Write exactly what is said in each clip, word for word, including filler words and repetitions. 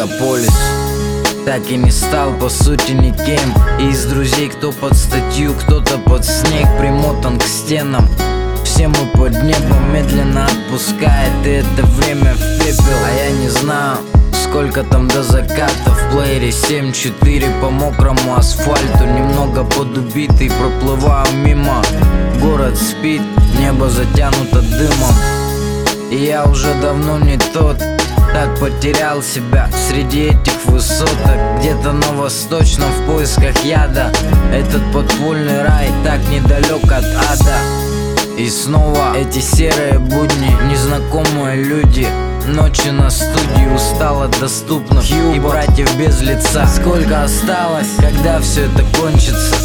мегаполис. Так и не стал по сути никем. И из друзей кто под статью, кто-то под снег, примотан к стенам. Все мы под небом, медленно отпускает, и это время в пепел. А я не знаю, сколько там до заката. В плеере семь четыре по мокрому асфальту, немного подубитый, проплываю мимо. Город спит, небо затянуто дымом. И я уже давно не тот, так потерял себя среди этих высоток. Где-то на восточном в поисках яда. Этот подпольный рай так недалек от ада. И снова эти серые будни, незнакомые люди. Ночи на студии устало доступно, и братьев без лица. Сколько осталось, когда все это кончится?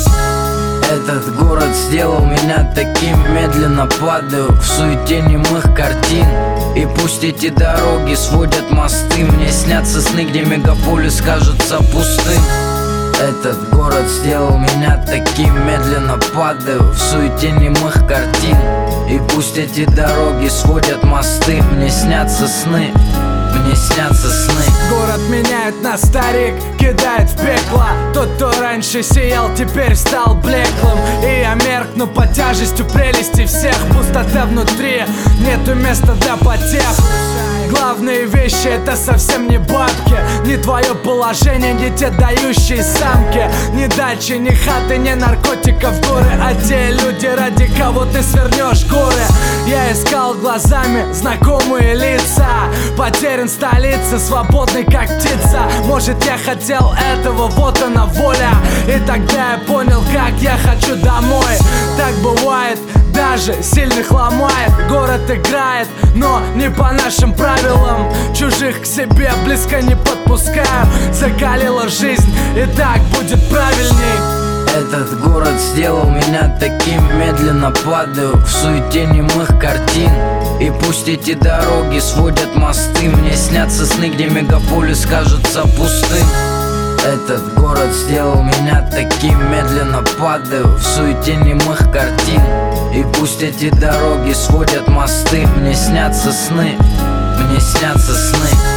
Этот город сделал меня таким, медленно падаю в суете немых картин. И пусть эти дороги сводят мосты, мне снятся сны, где мегаполис кажется пустым. Этот город сделал меня таким, медленно падаю в суете немых картин. И пусть эти дороги сводят мосты, мне снятся сны, мне снятся сны. Город меняет на старик, кидает в пекло. Тот, кто раньше сиял, теперь стал блеклым. И я меркну под тяжестью прелести всех. Пустота внутри, нету места для потех. Главные вещи — это совсем не бабки, не твое положение, не те дающие самки. Ни дачи, ни хаты, ни наркотиков горы, а те люди, ради кого ты свернешь горы. Я искал глазами знакомые лица, потерян в столице, свободный как птица. Может, я хотел этого, вот она воля. И тогда я понял, как я хочу домой. Так бывает, даже сильных ломает. Город играет, но не по нашим правилам. Чужих к себе близко не подпускаю. Закалила жизнь, и так будет правильней. Этот город сделал меня таким, медленно падаю в суете немых картин. И пусть эти дороги сводят мосты, мне снятся сны, где мегаполис кажется пустым. Этот город сделал меня таким, медленно падаю в суете немых картин. И пусть эти дороги сводят мосты, мне снятся сны, мне снятся сны.